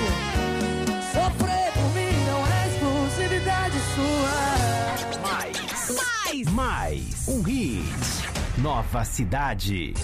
Sofrer por mim não é exclusividade sua. Mais um hit. Nova Cidade.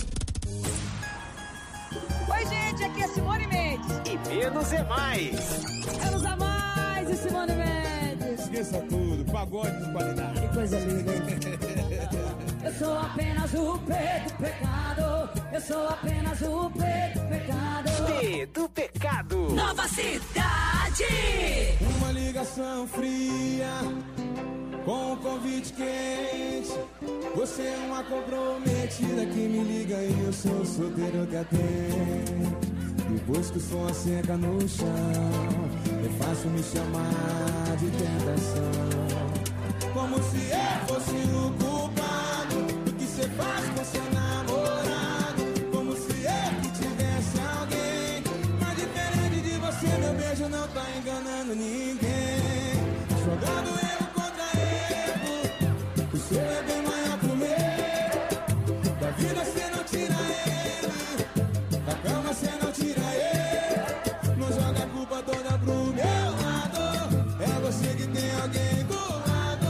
Oi, gente, aqui é Simone Mendes. E menos é mais. Menos a mais e Simone Mendes. Esqueça tudo, pagode de qualidade. Que coisa linda, hein? Eu sou apenas o preto pecado. Eu sou apenas o preto pecado. Do pecado. Nova Cidade. Uma ligação fria com um convite quente. Você é uma comprometida que me liga e eu sou solteiro que atende. Depois que o som seca no chão, é fácil me chamar de tentação. Como se eu fosse o culpado do que você faz com seu namorado. Como se eu que tivesse alguém. Mas diferente de você, meu beijo não tá enganando ninguém. Jogando erro contra erro, o seu é bem maior que o meu. Da vida você não tira ele, da cama você não tira ele. Não joga a culpa toda pro meu lado. É você que tem alguém do lado.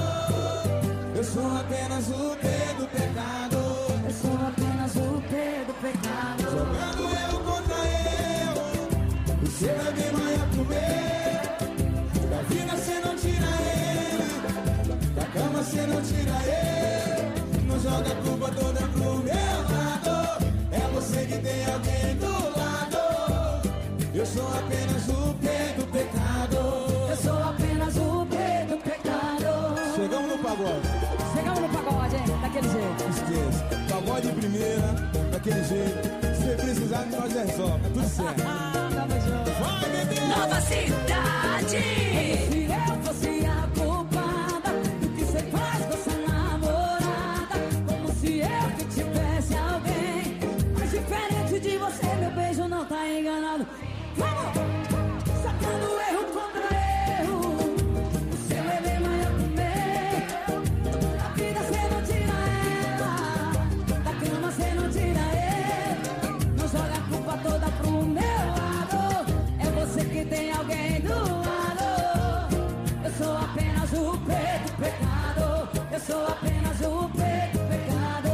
Eu sou apenas o Pedro pecado. Eu sou apenas o preto pecado. Jogando eu contra eu, o seu é bem maior que o meu. Da vida você não tira ele, da cama você não tira ele. Não joga a culpa toda pro meu lado. É você que tem alguém do lado. Eu sou apenas o Pedro pecado. Eu sou apenas o preto pecado. Chegamos no pagode. Chegamos no pagode, hein? Daquele jeito. Esqueça, pagode de primeira, daquele jeito. Se precisar, nós resolve, é tudo certo. Tamo junto. Vai, bebê! Nova Cidade. Se eu fosse a culpada do que você faz com essa namorada. Como se eu que tivesse alguém. Mas diferente de você, meu beijo não tá enganado. Vamos! Sacando erro contra erro. O seu é bem maior que o meu. Da vida você não tira ela, da cama você não tira ele. Não joga a culpa toda pro meu lado. É você que tem alguém do lado. Eu sou apenas o preto pecado. Eu sou apenas o preto pecado.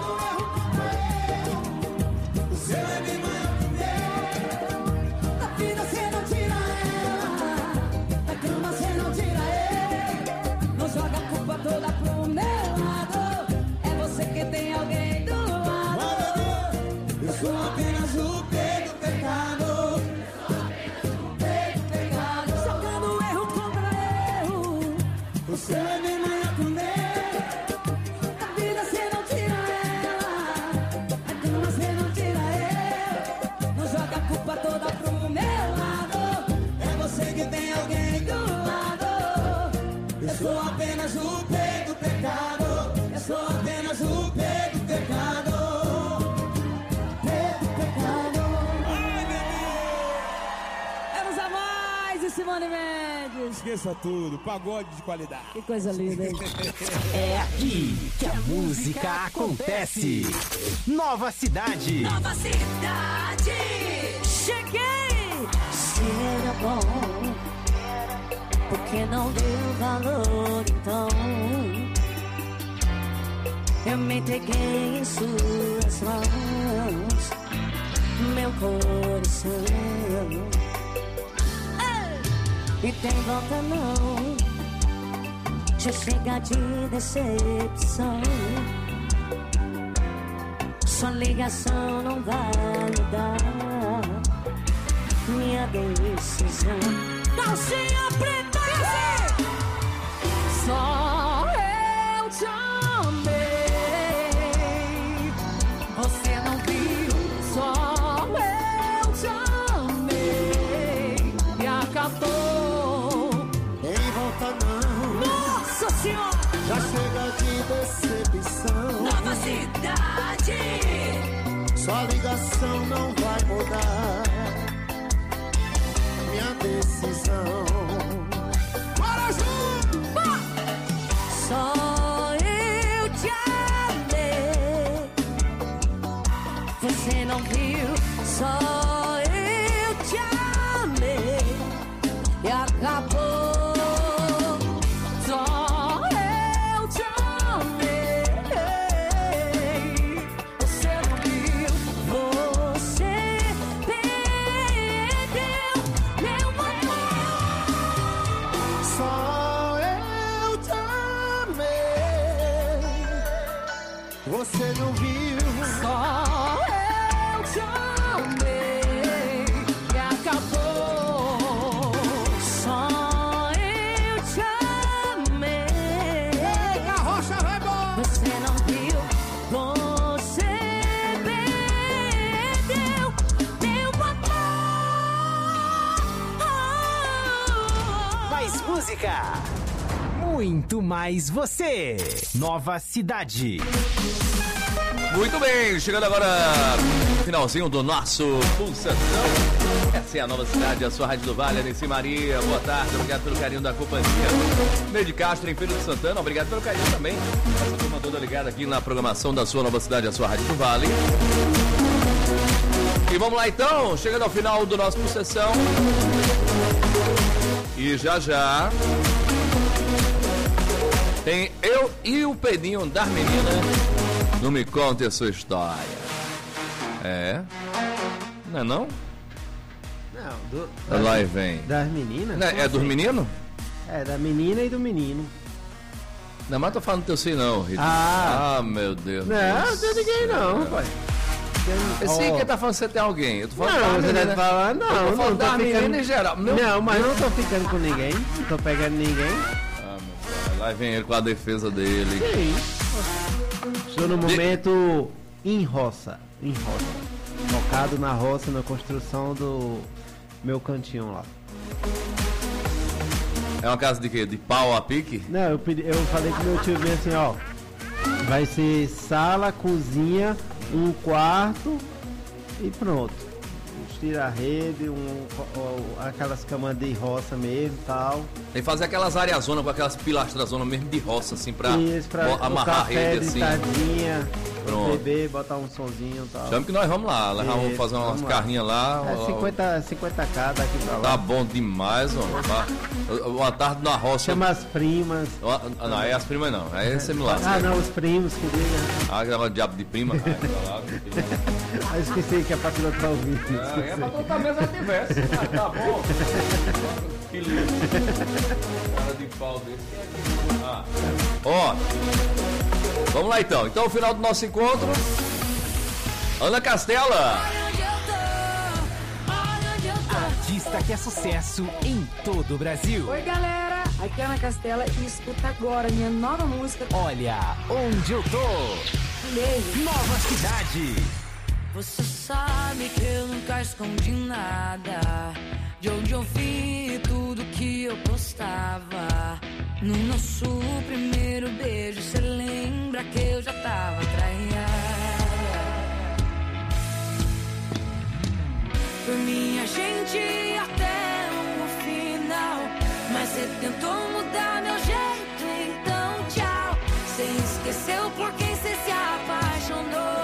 O seu é bem maior que o meu. Da vida você não tira ela, da cama você não tira ele. Não joga a culpa toda pro meu lado. É você que tem alguém do lado. Eu sou apenas o Pedro pecado. Preto pecado. Jogando erro contra erro. O seu é bem maior que o meu. Da vida você não tira ela, da cama você não tira ele. Não joga a culpa toda pro meu lado. É você que tem alguém do lado. Eu sou apenas o Pedro pecado. Eu sou apenas o Pedro pecado. Preto pecado. Ai, bebê! Menos a mais e Simone Mendes. Esqueça tudo, pagode de qualidade. Que coisa linda, hein? É aqui que a música acontece. Nova Cidade. Nova Cidade. Cheguei! Se era bom, porque não deu valor então. Eu me entreguei em suas mãos, meu coração. E tem volta não, já chega de decepção. Sua ligação não vai mudar minha decisão. Calcinha preta! Só eu te amei. Você não viu? Só eu te amei. E acatou. Em volta não, Nossa Senhora! já chega de decepção. Nova Cidade. Sua ligação não vai mudar minha decisão. Bora junto! Só eu te amei. Você não viu? Só eu te amei. música. Muito mais você. Nova Cidade. Muito bem, chegando agora finalzinho do nosso Pulsação. Essa é a Nova Cidade, a sua Rádio do Vale, Aneci Maria. Boa tarde, obrigado pelo carinho da companhia. Neide Castro, em Feira de Santana, obrigado pelo carinho também. Essa turma toda ligada aqui na programação da sua Nova Cidade, a sua Rádio do Vale. E vamos lá então, chegando ao final do nosso Pulsação. E já tem eu e o Pedinho das meninas. Não me conte a sua história. É? Não é não? Não, Lá e vem. das meninas? Não, é dos meninos? É, da menina e do menino. Não, mas tô falando teu sim não, Rita. Ah, meu Deus. não, não tem ninguém não, pai. Eu sei que tá falando que você tem alguém. Eu tô falando Não, das você meninas. deve falar, Eu não, tô falando das meninas em geral. Não, mas não tô ficando com ninguém, não tô pegando ninguém. Ah, meu pai, lá vem ele com a defesa dele. Sim. Estou no momento em roça. Focado na roça, na construção do meu cantinho lá. É uma casa de quê? De pau a pique? Não, eu falei com meu tio bem assim, ó. Vai ser sala, cozinha, um quarto e pronto. Tira a rede, aquelas camas de roça mesmo e tal. Tem que fazer aquelas areazonas com aquelas pilastras mesmo de roça, assim, pra amarrar a café rede, assim. tadinha, Pronto. beber, botar um sonzinho e tal. Chama que nós vamos lá, vamos fazer umas vamos lá. carninhas lá. É 50k daqui pra lá. Tá bom demais, mano. Uma tarde na roça. Chama as primas. Não, é as primas não. Aí você me lasca. Ah, não, os primos, que diga. Aquela diabo de prima. Ah, esqueci que é pra pilotar o vídeo. É pra tocar mesmo se tivesse. Tá bom. Que lindo. Cara de pau desse. Ó. Vamos lá então. Então, o final do nosso encontro. Ana Castela. Artista que é sucesso em todo o Brasil. Oi, galera. Aqui é a Ana Castela e escuta agora minha nova música. Olha onde eu tô. Beijo. Nova Cidade. Você sabe que eu nunca escondi nada. De onde eu vi tudo que eu postava. No nosso primeiro beijo, cê lembra que eu já tava traída. Foi minha gente até o final. Mas cê tentou mudar meu jeito, então tchau. Cê esqueceu por quem cê se apaixonou.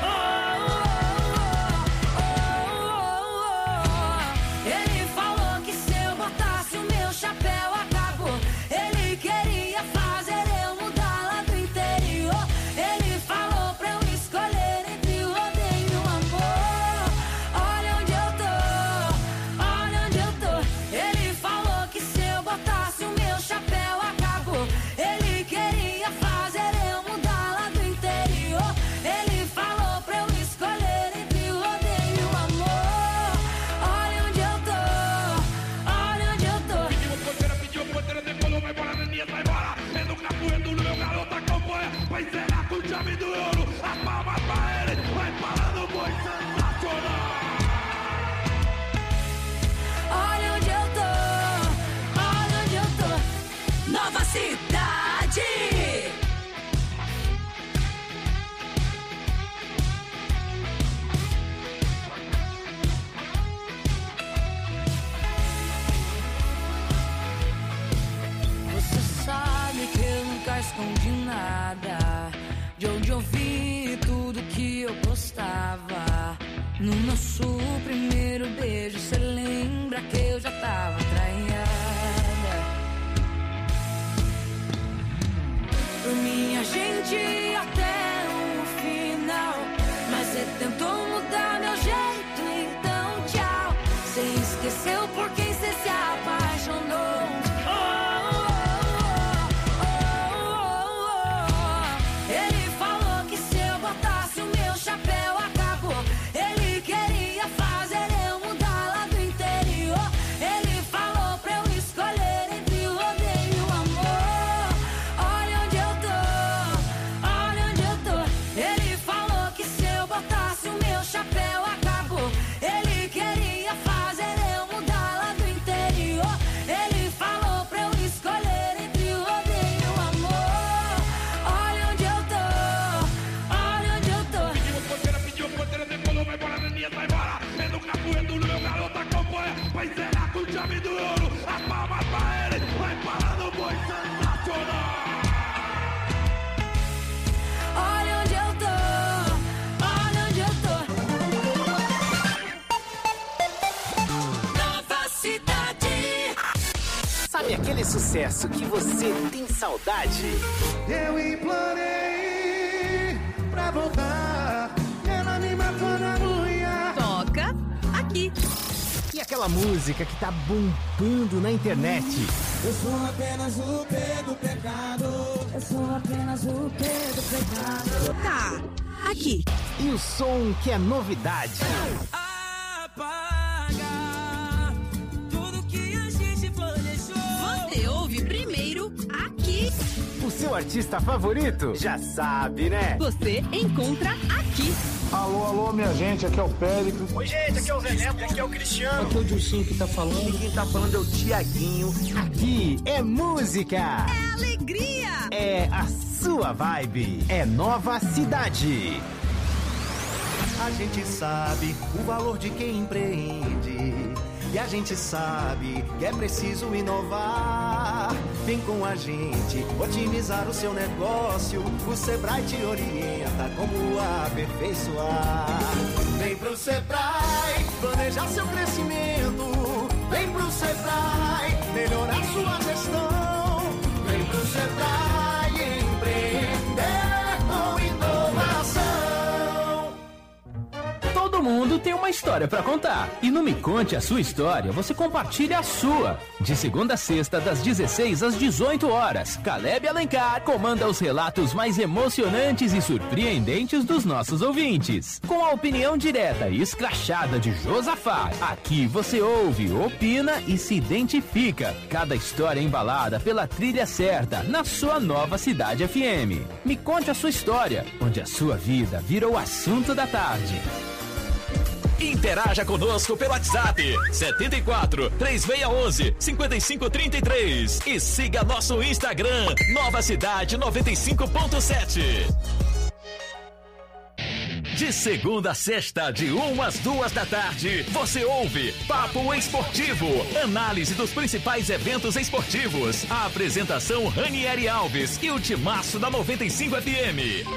Ele falou que se eu botasse o meu chapéu acabou. Ele queria fazer eu mudar lá do interior. Ele falou pra eu escolher entre o rodeio e o amor. Olha onde eu tô, olha onde eu tô. Ele falou que se eu botasse o meu chapéu acabou. Ele queria fazer eu mudar lá do interior. Ele falou pra eu escolher entre o rodeio e o amor. Olha onde eu tô, olha onde eu tô. Pediu porteira, depois não vai embora, Neninha sai embora. Entra na correndo, no meu garoto acompanha. Vai encerrar com chave do ouro. As palmas pra ele, vai falando, foi sensacional. Olha onde eu tô, olha onde eu tô. Nova Cidade. Você sabe que eu nunca escondi nada. De onde eu vi tudo que eu postava. No nosso primeiro beijo, cê lembra que eu já tava traída. Por minha gente até o final. Mas cê tentou mudar meu jeito, então tchau. Cê esqueceu por quem cê se apaixonou. Ele falou que se eu botasse o meu chapéu acabou. Ele queria Aquele sucesso que você tem saudade. Eu implorei pra voltar, ela me matou na unha. Toca aqui. E aquela música que tá bombando na internet. Eu sou apenas o P do pecado. Eu sou apenas o P do pecado. Tá aqui. E o som que é novidade. Apaga tudo que a gente planejou. Você ouve primeiro aqui. O seu artista favorito? Já sabe, né? Você encontra aqui. Alô, minha gente, aqui é o Péricles. Oi, gente, aqui é o Zé Neto, aqui é o Cristiano. Aqui é o Dilcinho que tá falando. E quem tá falando é o Tiaguinho. Aqui é música. É alegria. É a sua vibe. É Nova Cidade. A gente sabe o valor de quem empreende. E a gente sabe que é preciso inovar. Vem com a gente otimizar o seu negócio. O Sebrae te orienta como aperfeiçoar. Vem pro Sebrae planejar seu crescimento. Vem pro Sebrae melhorar sua gestão. Vem pro Sebrae empreender com inovação. Todo mundo tem uma história pra contar. E no Me Conte a Sua História, você compartilha a sua. De segunda a sexta, das 16 às 18 horas. Caleb Alencar comanda os relatos mais emocionantes e surpreendentes dos nossos ouvintes. Com a opinião direta e escrachada de Josafá. Aqui você ouve, opina e se identifica. Cada história embalada pela trilha certa, na sua Nova Cidade FM. Me Conte a Sua História, onde a sua vida vira o assunto da tarde. Interaja conosco pelo WhatsApp 74 3611 5533 e siga nosso Instagram Nova Cidade 95.7. De segunda a sexta, de 1 às 2 da tarde, você ouve Papo Esportivo, análise dos principais eventos esportivos. A apresentação Ranieri Alves e o timaço da 95 FM.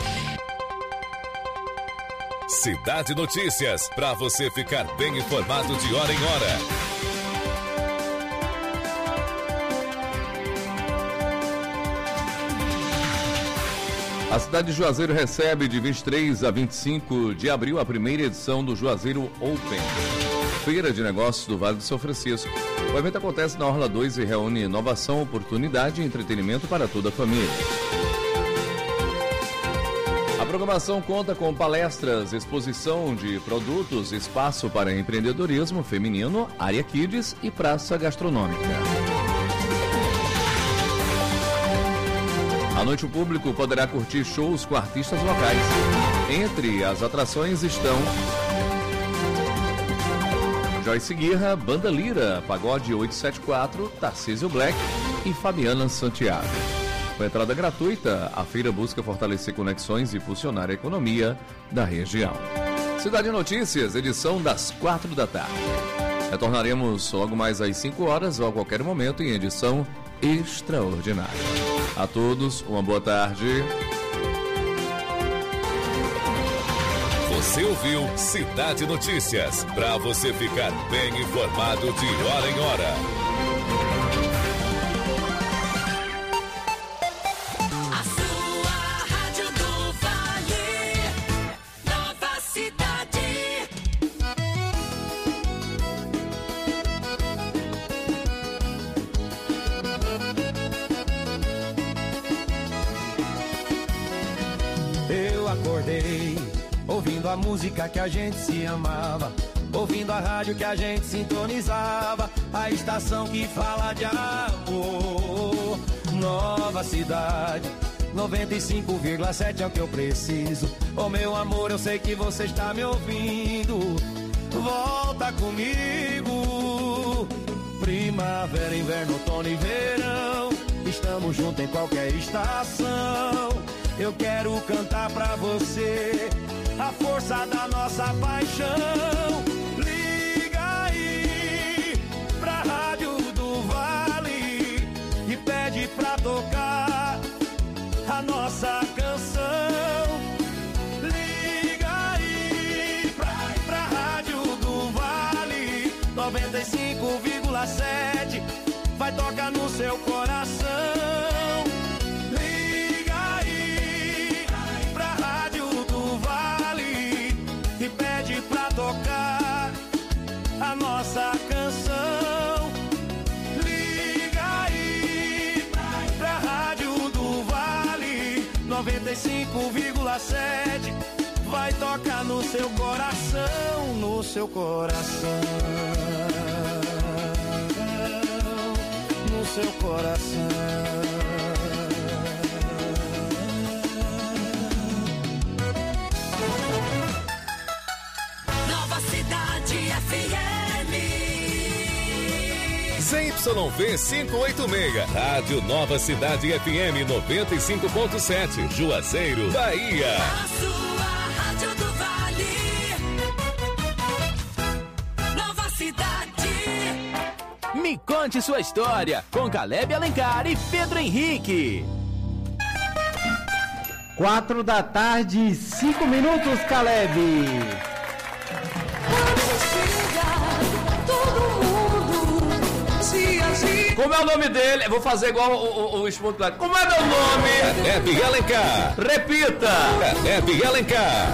Cidade Notícias, para você ficar bem informado de hora em hora. A cidade de Juazeiro recebe de 23 a 25 de abril a primeira edição do Juazeiro Open, Feira de Negócios do Vale do São Francisco. O evento acontece na Orla 2 e reúne inovação, oportunidade e entretenimento para toda a família. A programação conta com palestras, exposição de produtos, espaço para empreendedorismo feminino, área kids e praça gastronômica. À noite o público poderá curtir shows com artistas locais. Entre as atrações estão Joyce Guirra, Banda Lira, Pagode 874, Tarcísio Black e Fabiana Santiago. Com entrada gratuita, a feira busca fortalecer conexões e impulsionar a economia da região. Cidade Notícias, edição das 4 da tarde. Retornaremos logo mais às 5 horas ou a qualquer momento em edição extraordinária. A todos, uma boa tarde. Você ouviu Cidade Notícias, para você ficar bem informado de hora em hora. Ouvindo a música que a gente se amava, ouvindo a rádio que a gente sintonizava, a estação que fala de amor. Nova Cidade 95,7 é o que eu preciso. Oh meu amor, eu sei que você está me ouvindo. Volta comigo. Primavera, inverno, outono e verão, estamos juntos em qualquer estação. Eu quero cantar pra você a força da nossa paixão. Liga aí pra Rádio do Vale e pede pra tocar a nossa canção. Liga aí pra Rádio do Vale 95,7. Vai tocar no seu 95,7 vai tocar no seu coração, no seu coração, no seu coração. Nova Cidade FM. ZYV 586, Rádio Nova Cidade FM 95.7, Juazeiro, Bahia. A sua Rádio do Vale. Nova Cidade. Me conte sua história com Caleb Alencar e Pedro Henrique. 4 da tarde, 5 minutos, Caleb. Como é o nome dele? Eu vou fazer igual o espontâneo. Como é meu nome? Caleb Alencar. Repita. Caleb Alencar.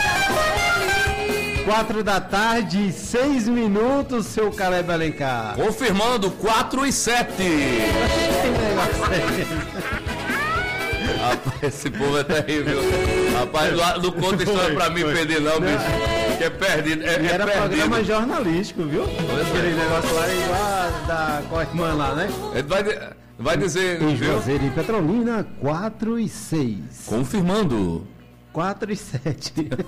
4 da tarde, 6 minutos, seu Caleb Alencar. Confirmando, 4 e 7. Rapaz, esse povo é terrível. Rapaz, não conta história pra mim perder não, bicho. Que é perdido. Era perdido. programa jornalístico, viu? Aquele negócio lá igual da Corrimã lá, né? Ele vai dizer... Em Juazeiro e Petrolina, 4 e 6. Confirmando. 4 e 7.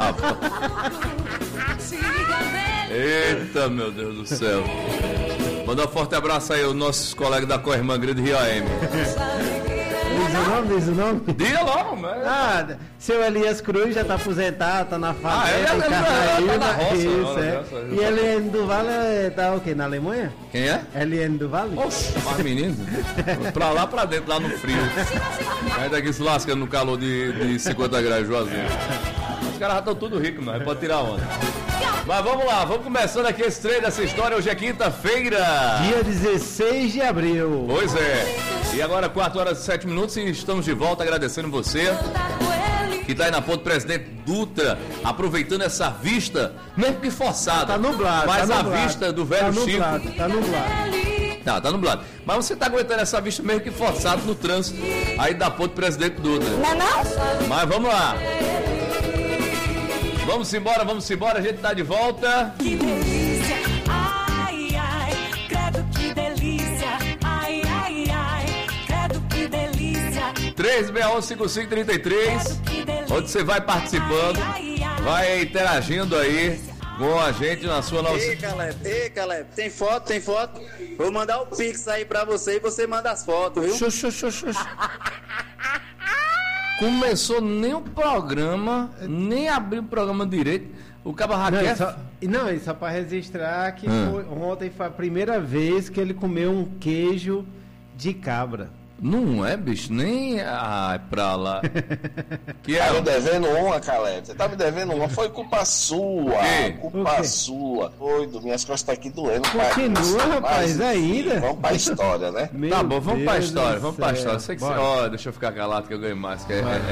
Eita, meu Deus do céu. Manda um forte abraço aí aos nossos colegas da Corrimã Grande Rio AM. Diz o nome? Diga logo, mas... Seu Elias Cruz já tá aposentado, tá na fazenda, ele tá na roça. Isso, é. E Eliane do Vale tá o quê? Na Alemanha? Quem é? Eliane do Vale? Oxe, mas menino, pra lá, pra dentro, lá no frio. Aí daqui se lascando no calor de 50 graus, Juazeiro. Os caras já estão tudo ricos, mas pode tirar onda. Mas vamos lá, vamos começando aqui esse treino dessa história. Hoje é quinta-feira. Dia 16 de abril. Pois é. E agora 4 horas e 7 minutos e estamos de volta agradecendo você que tá aí na ponte Presidente Dutra, aproveitando essa vista, mesmo que forçada. Tá nublado. Mas tá a nublado, vista do velho Chico. Tá nublado. Tá nublado. Mas você tá aguentando essa vista mesmo que forçada no trânsito aí da ponte Presidente Dutra. Não? Mas vamos lá. Vamos embora, a gente tá de volta. Que delícia, ai, ai, credo que delícia, ai, ai, ai, credo que delícia. 3615533, onde você vai participando, vai interagindo aí com a gente na sua nova... Ei, Caleb, tem foto? Vou mandar o Pix aí pra você e você manda as fotos, viu? Começou nem o programa, nem abriu o programa direito. O Cabo Raquel... Não, só para registrar que ontem foi a primeira vez que ele comeu um queijo de cabra. Não é, bicho? Nem... Ai, pra lá. Que tá me devendo uma, Caleb. Você tá me devendo uma. Foi culpa sua. Culpa sua. Doido, minhas costas tá aqui doendo. Continua, rapaz, ainda. Vamos pra história, né? Tá bom, vamos pra história. Sei que você... Ó, deixa eu ficar calado que eu ganho mais. Que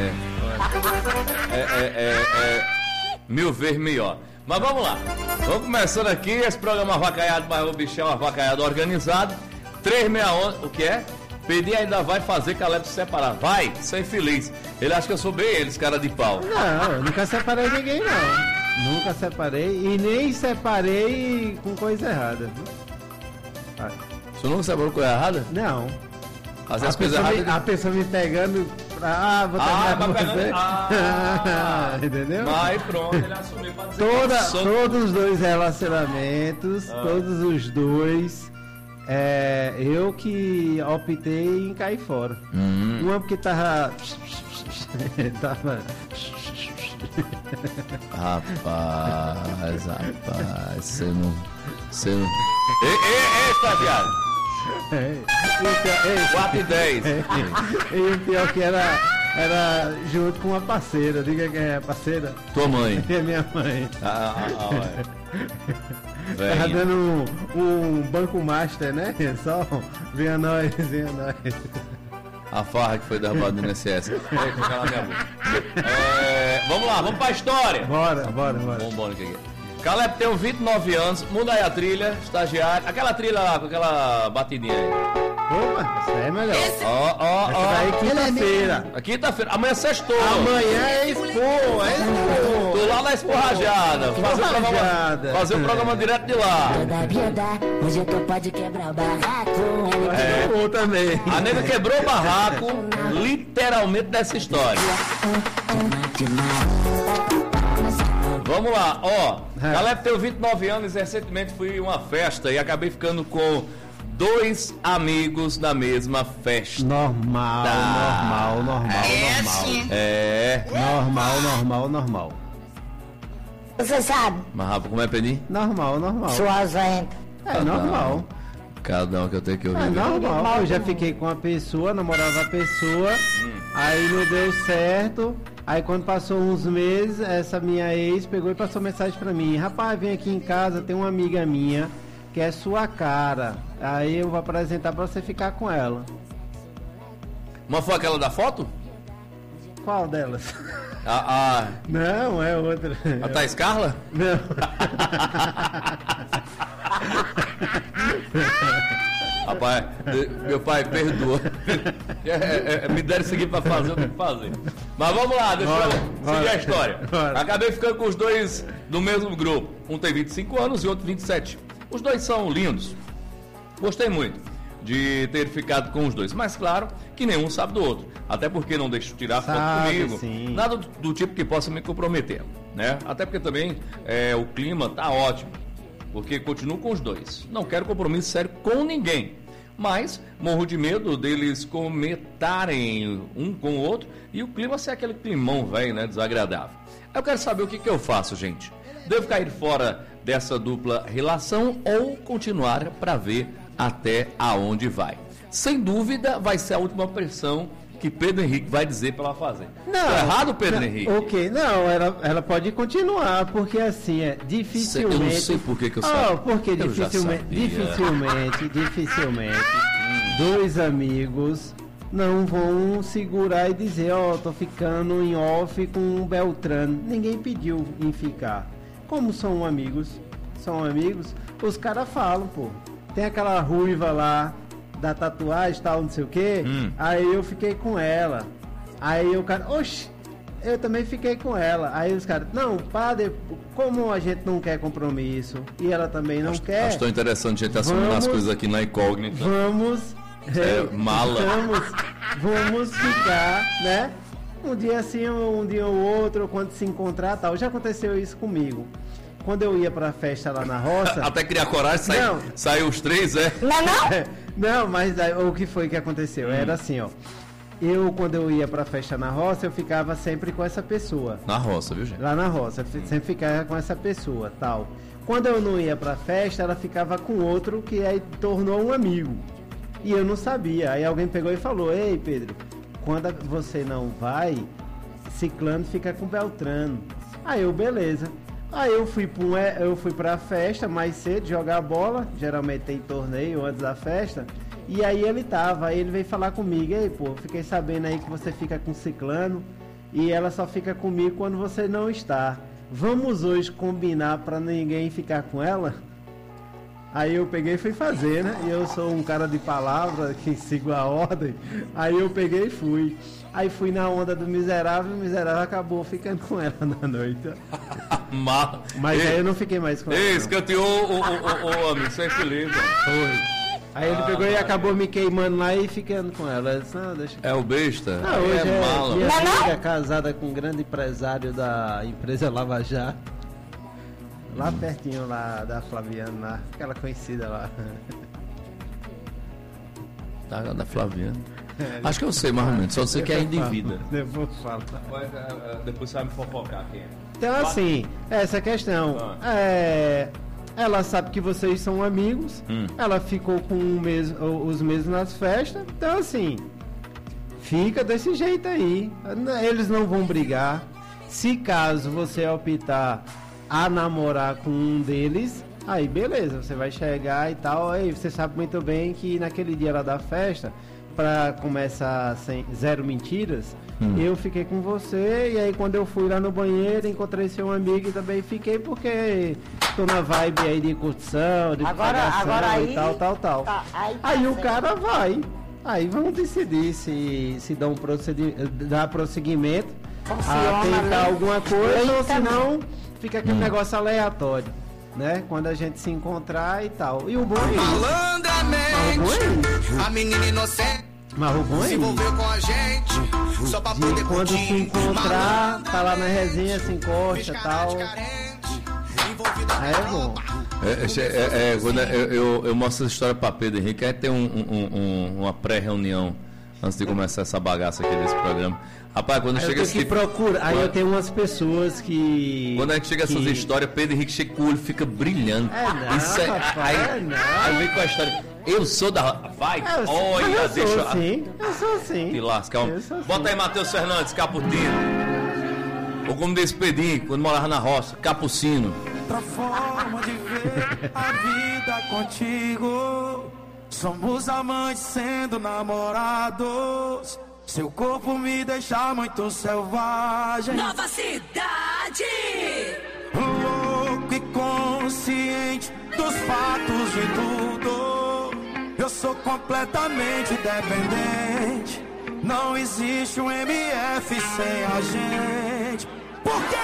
mil vezes melhor. Mas vamos lá. Vamos começando aqui. Esse programa avacaiado, mas o bichão avacaiado organizado. 361... O que é? Pedir ainda vai fazer Caleb se separar. Vai, ser feliz. Ele acha que eu sou bem ele, esse cara de pau. Não, eu nunca separei ninguém, não. Nunca separei e nem separei com coisa errada. Você nunca separou com coisa errada? Não. Fazer as coisas erradas. A pessoa me pegando pra... vou terminar com você. Entendeu? Aí pronto, ele assumiu pra dizer todos os dois relacionamentos, todos os dois... eu que optei em cair fora. Uma porque tava. Rapaz, você não. Ei, estagiário! 4 e 10. E o pior que era junto com uma parceira. Diga quem é a parceira? Tua mãe. É minha mãe. Tava dando um banco master, né? Só venha nós. A farra que foi derrubada no INSS. Vamos lá, vamos pra história. Bora. Vamos embora aqui. Caleb tem 29 anos, muda aí a trilha, estagiário. Aquela trilha lá, com aquela batidinha aí. Opa, essa aí é melhor. Ó. Essa daí é quinta-feira. Quinta-feira, amanhã sextou. Amanhã é expor. Tô lá na Esporrajada. Fazer o programa direto de lá. Hoje eu tô pode quebrar o barraco. Ou também. A nega quebrou o barraco, literalmente dessa história. Vamos lá, ó. Caleb tem 29 anos e recentemente fui em uma festa e acabei ficando com 2 amigos da mesma festa. Normal. Assim. É. Normal. Você sabe? Mas Rafa, como é, Peninho? Normal. Suazenta. É normal. Cada um que eu tenho que ouvir. É normal. Eu já fiquei com uma pessoa, namorava a pessoa, aí não deu certo. Aí quando passou uns meses, essa minha ex pegou e passou mensagem pra mim: rapaz, vem aqui em casa, tem uma amiga minha que é sua cara. Aí eu vou apresentar pra você ficar com ela. Mas foi aquela da foto? Qual delas? Não, é outra. A Thaís Carla? Não. Rapaz, meu pai, perdoa. Me deram isso aqui pra fazer, eu tenho que fazer. Mas vamos lá, deixa eu seguir a história. Acabei ficando com os 2 do mesmo grupo. Um tem 25 anos e outro 27. Os 2 são lindos. Gostei muito de ter ficado com os 2. Mas claro que nenhum sabe do outro. Até porque não deixo tirar foto comigo. Sim. Nada do tipo que possa me comprometer, né? Até porque também o clima tá ótimo. Porque continuo com os 2. Não quero compromisso sério com ninguém. Mas morro de medo deles comentarem um com o outro e o clima ser aquele climão velho, né? Desagradável. Eu quero saber o que eu faço, gente. Devo cair fora dessa dupla relação ou continuar para ver até aonde vai? Sem dúvida vai ser a última pressão que Pedro Henrique vai dizer para ela fazer. Não, tá errado, Pedro Henrique? Ok, não, ela pode continuar, porque assim, dificilmente... Eu não sei por que eu sabia. Porque dificilmente 2 amigos não vão segurar e dizer, tô ficando em off com o Beltrano. Ninguém pediu em ficar. Como são amigos, os caras falam, pô. Tem aquela ruiva lá da tatuagem, tal, não sei o quê. Aí eu fiquei com ela. Aí o cara, oxe, eu também fiquei com ela. Aí os caras, não, padre, como a gente não quer compromisso e ela também não quer. Acho tão interessante a gente assumindo as coisas aqui na incógnita. Mala. Vamos ficar, né? Um dia assim, um dia ou outro, quando se encontrar, tal. Já aconteceu isso comigo. Quando eu ia pra festa lá na roça... Até criar coragem, saiu os 3, Não, mas o que foi que aconteceu? Era assim, ó. Quando eu ia pra festa na roça, eu ficava sempre com essa pessoa. Na roça, viu, gente? Lá na roça, sempre ficava com essa pessoa, tal. Quando eu não ia pra festa, ela ficava com outro que aí tornou um amigo. E eu não sabia. Aí alguém pegou e falou, ei, Pedro, quando você não vai, Ciclano fica com Beltrano. Aí eu, beleza. Aí eu fui pra festa mais cedo, jogar bola, geralmente tem torneio antes da festa, e aí ele veio falar comigo, ei pô, fiquei sabendo aí que você fica com Ciclano, e ela só fica comigo quando você não está. Vamos hoje combinar pra ninguém ficar com ela? Aí eu peguei e fui fazer, né? E eu sou um cara de palavra, que sigo a ordem, aí eu peguei e fui. Aí fui na onda do miserável e o miserável acabou ficando com ela na noite. Mas aí eu não fiquei mais com ela. Escanteou o amigo, sem feliz. Foi. Aí ele pegou e acabou me queimando lá e ficando com ela. Eu disse, não, deixa... É o besta? Não, hoje é mala. Minha amiga casada com um grande empresário da empresa Lava Jato. Lá pertinho lá da Flaviana, lá, aquela conhecida lá. Da Flaviana. Acho que eu sei mais ou menos, só sei que é indevida. Depois fala. Depois você vai me fofocar quem é. Então assim, essa questão. Ela sabe que vocês são amigos, ela ficou com os mesmos nas festas, então assim, fica desse jeito aí. Eles não vão brigar. Se caso você optar a namorar com um deles, aí beleza, você vai chegar e tal. Aí você sabe muito bem que naquele dia lá da festa pra começar sem zero mentiras, eu fiquei com você, e aí quando eu fui lá no banheiro, encontrei seu amigo e também fiquei porque tô na vibe aí de curtição, de agora aí, e tal. Tá, aí o cara vai. Aí vamos decidir se dá prosseguimento a tentar alguma coisa ou se não fica aquele negócio aleatório, né? Quando a gente se encontrar e tal. E o bom é isso. A menina inocente se envolveu com a gente só pra poder quando se encontrar, tá lá na resenha, se encosta e tal. Aí é bom. Quando eu mostro essa história pra Pedro Henrique, aí tem uma pré-reunião antes de começar essa bagaça aqui desse programa. Rapaz, quando chega esse tipo... Aí eu tenho umas pessoas que... Quando a gente chega essas histórias, Pedro Henrique chega com o olho, fica brilhando. Aí vem com a história. Eu sou da... Vai, olha, deixa... Eu sou assim. Te lasca. Bota aí Matheus Fernandes, Caputino. Ou como desse Pedrinho, quando morava na roça, Capucino. Outra forma de ver a vida contigo. Somos amantes sendo namorados. Seu corpo me deixa muito selvagem. Nova Cidade! Louco e consciente dos fatos de tudo. Eu sou completamente dependente. Não existe um MF sem a gente. Por quê?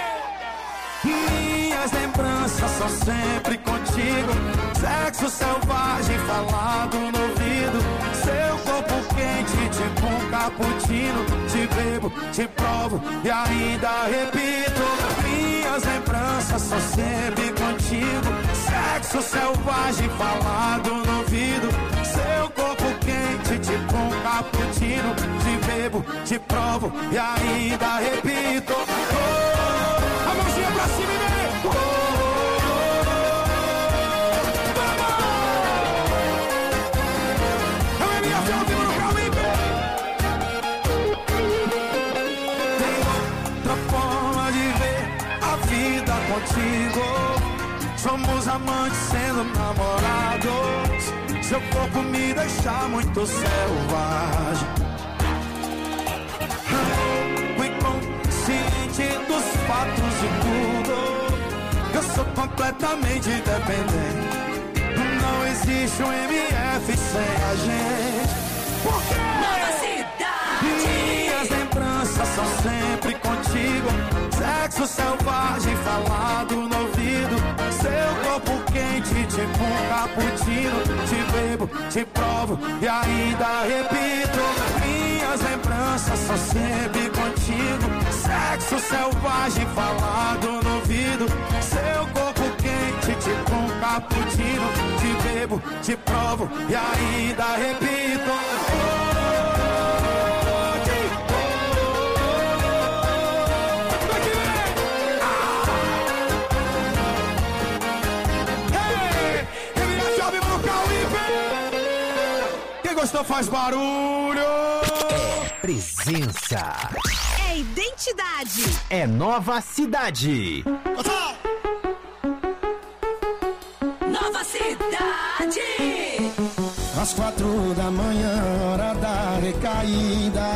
Minhas lembranças são sempre contigo. Sexo selvagem falado no ouvido. Seu corpo quente, tipo um cappuccino. Te bebo, te provo e ainda repito. Minhas lembranças são sempre contigo. Sexo selvagem falado no ouvido. Seu corpo quente, tipo um cappuccino. Te bebo, te provo e ainda repito. A mãozinha pra cima e vem. É minha fé ao vivo no Cauípe. Tem outra forma de ver a vida contigo. Somos amantes sendo namorados. Seu corpo me deixa muito selvagem. Fui consciente dos fatos de tudo. Eu sou completamente dependente. Não existe um MF sem a gente. Por quê? Nova Cidade! Minhas lembranças são sempre contigo. Sexo selvagem falado no ouvido. Seu corpo quente, tipo um cappuccino. Te bebo, te provo e ainda repito. Minhas lembranças são sempre contigo. Sexo selvagem falado no ouvido. Seu corpo quente, tipo um cappuccino. Te bebo, te provo e ainda repito. Quem gostou faz barulho. É presença. É identidade. É Nova Cidade. Nova Cidade. Às 4 da manhã, hora da recaída.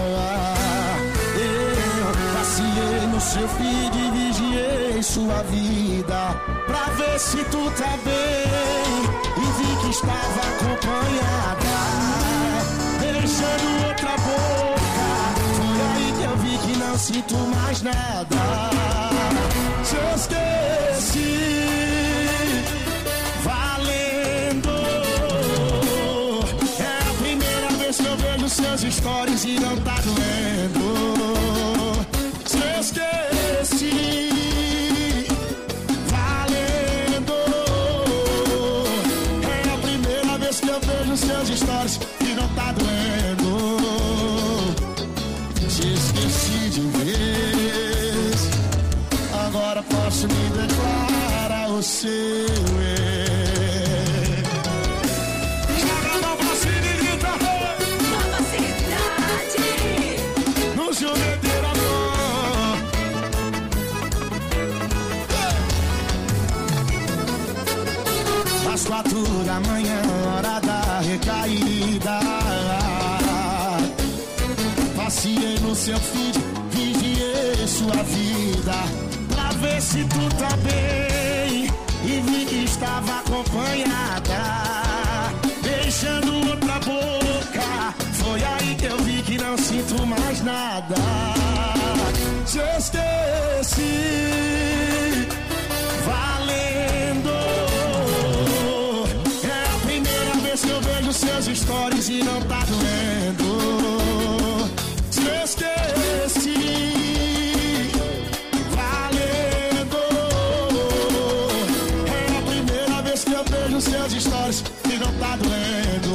Eu passei no seu feed e vigiei sua vida pra ver se tu tá bem. E vi que estava acompanhada, beijando outra boca. Foi aí que eu vi que não sinto mais nada. Te esqueci, valendo. É a primeira vez que eu vejo seus stories e não tá doendo. Te esqueci. Seus stories e não tá doendo. Te esqueci de vez. Agora posso me declarar o seu Joga a mão pra cima e grita. Nova Cidade. No jogueteiro amor. Às 4 da manhã, hora da a recaída. Passei no seu feed, vigiei sua vida pra ver se tu tá bem, e vi que estava acompanhada, beijando outra boca. Foi aí que eu vi que não sinto mais nada. Te esqueci, valendo. É a primeira vez que eu vejo seus stories e não tá doendo. Te esqueci, valendo. É a primeira vez que eu vejo seus stories e não tá doendo.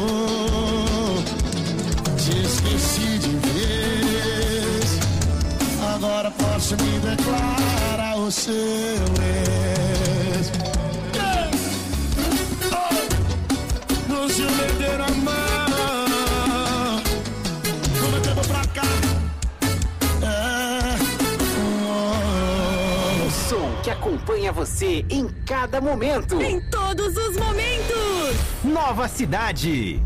Te esqueci de vez, agora posso me declarar o seu ex. Não se meteram a mão, como eu devo pra cá. O som que acompanha você em cada momento. Em todos os momentos. Nova Cidade.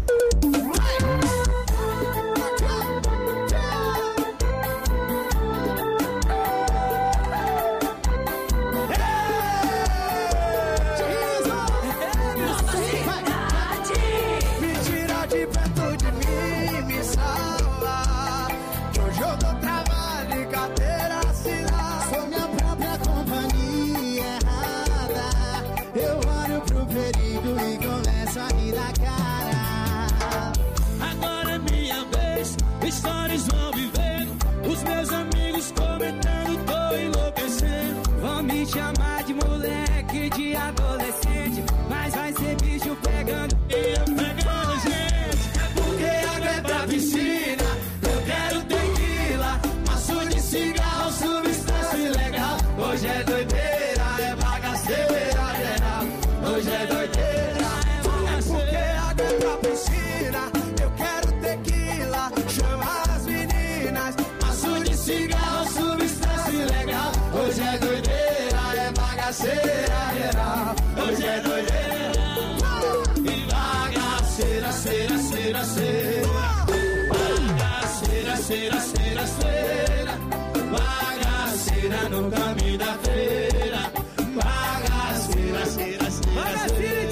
Histórias vão vivendo, os meus amigos comentando, tô enlouquecendo. Vão me chamar de moleque, de adolescente, mas vai ser bicho pegando e eu pegando gente. É porque água é pra piscina, eu quero tequila, maço de cigarro, substância ilegal. Hoje é doideira, é bagaceira geral. Hoje é doideira, é bagaceira. É porque água é pra piscina, eu quero tequila, chama as meninas, maço de cigarro, substância ilegal. Hoje é doideira, é bagaceira geral. Hoje é doideira, e bagaceira, cera, cera, cera. Bagaceira, cera, cera, cera. Bagaceira no caminho da feira. Bagaceira, cera, cera, cera.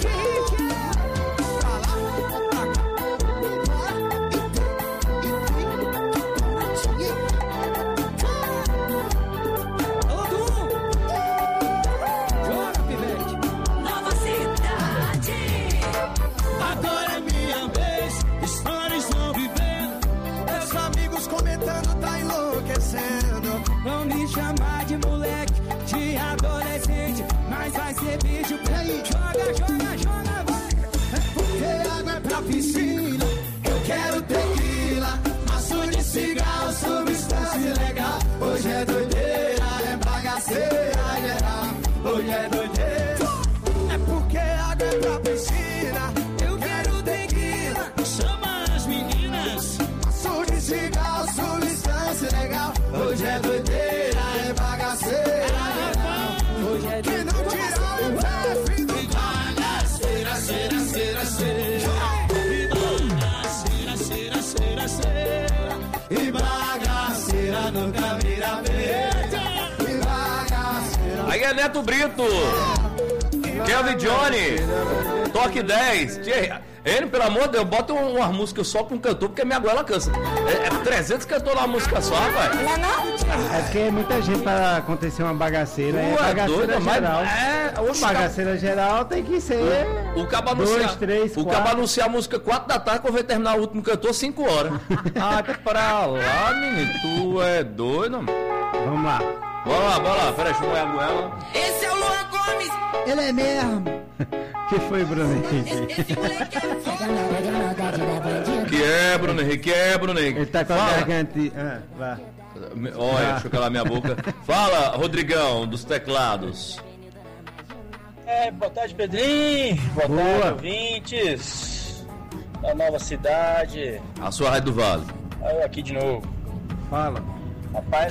Vão me chamar de moleque, de adolescente, mas vai ser bicho pra aí. Joga, joga, joga, vai. É porque água é pra piscina, eu quero tequila, maço de cigarro, substância ilegal. Hoje é doideira, é bagaceira geral. Hoje é doideira, é porque água é pra piscina, eu quero tequila, chama as meninas, maço de cigarro, substância ilegal. Hoje é doideira, é bagaceira geral. Hoje é doideira, que não tirar o pé, filho do bagaceira, cera, cera, cera. E bagaceira, cera, cera, cera. E bagaceira nunca vira verde. E bagaceira. Aí é Neto Brito, Kelvin Johnny, Toque 10. Ele, pelo amor de Deus, bota uma música só pra um cantor, porque minha goela cansa. É 300 cantores numa música só, rapaz. É porque é muita gente pra acontecer uma bagaceira. É bagaceira doido, geral. Mas bagaceira geral tem que ser. O cabo anunciar a música 4 da tarde, quando vai terminar o último cantor, 5 horas. Ah, tá pra lá, menino. Tu é doido, mano. Vamos lá. Bora lá. Pera, deixa eu molhar a goela. Esse é o Luan Gomes. Ele é mesmo. Que foi, Bruno Henrique? Que é, Bruno Henrique? Ele tá com a garganta. Vai. Olha, deixa eu calar minha boca. Fala, Rodrigão, dos teclados. Boa tarde, Pedrinho. Boa tarde, ouvintes da Nova Cidade. A sua Rádio do Vale. Eu aqui de novo. Fala. Rapaz,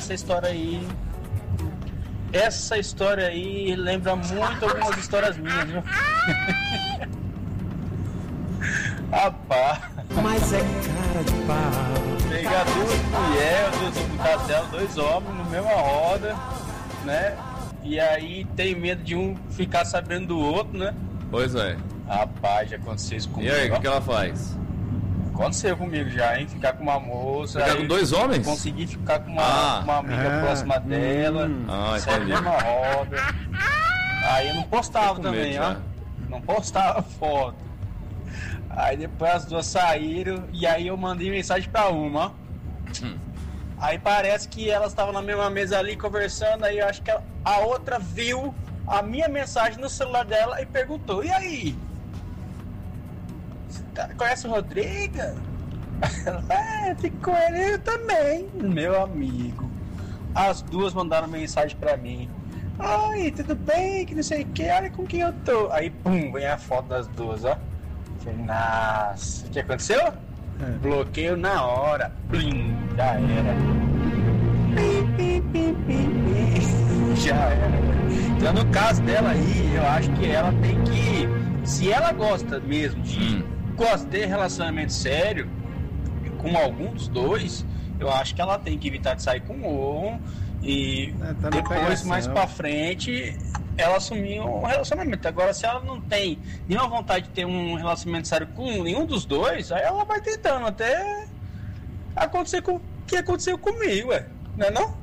essa história aí lembra muito algumas histórias minhas, viu? Rapaz. Mas é cara de pau. Pegar duas mulheres, no caso dela, 2 homens no mesma roda, né? E aí tem medo de um ficar sabendo do outro, né? Pois é. Rapaz, já aconteceu isso comigo. E aí, o que ela faz? Aconteceu comigo já, hein? Ficar com uma moça. Ficar com 2 homens? Consegui ficar com uma amiga próxima dela. Entendi. Na mesma roda. Aí eu não postava também, ó. Não postava foto. Aí depois as duas saíram e aí eu mandei mensagem pra uma, ó. Aí parece que elas estavam na mesma mesa ali conversando, aí eu acho que a outra viu a minha mensagem no celular dela e perguntou: e aí? Você conhece o Rodrigo? Ela, fico com ele também, meu amigo. As duas mandaram mensagem pra mim: oi, tudo bem? Que não sei o que, olha com quem eu tô. Aí pum, vem a foto das duas, ó. Falei, nossa, o que aconteceu? Bloqueio na hora. Plim, já era. Já era. Então no caso dela aí, eu acho que ela tem que, se ela gosta mesmo gosta de relacionamento sério com algum dos dois, eu acho que ela tem que evitar de sair com um e depois, mais pra frente, ela assumir um relacionamento. Agora, se ela não tem nenhuma vontade de ter um relacionamento sério com nenhum dos dois, aí ela vai tentando até acontecer com o que aconteceu comigo, não é não?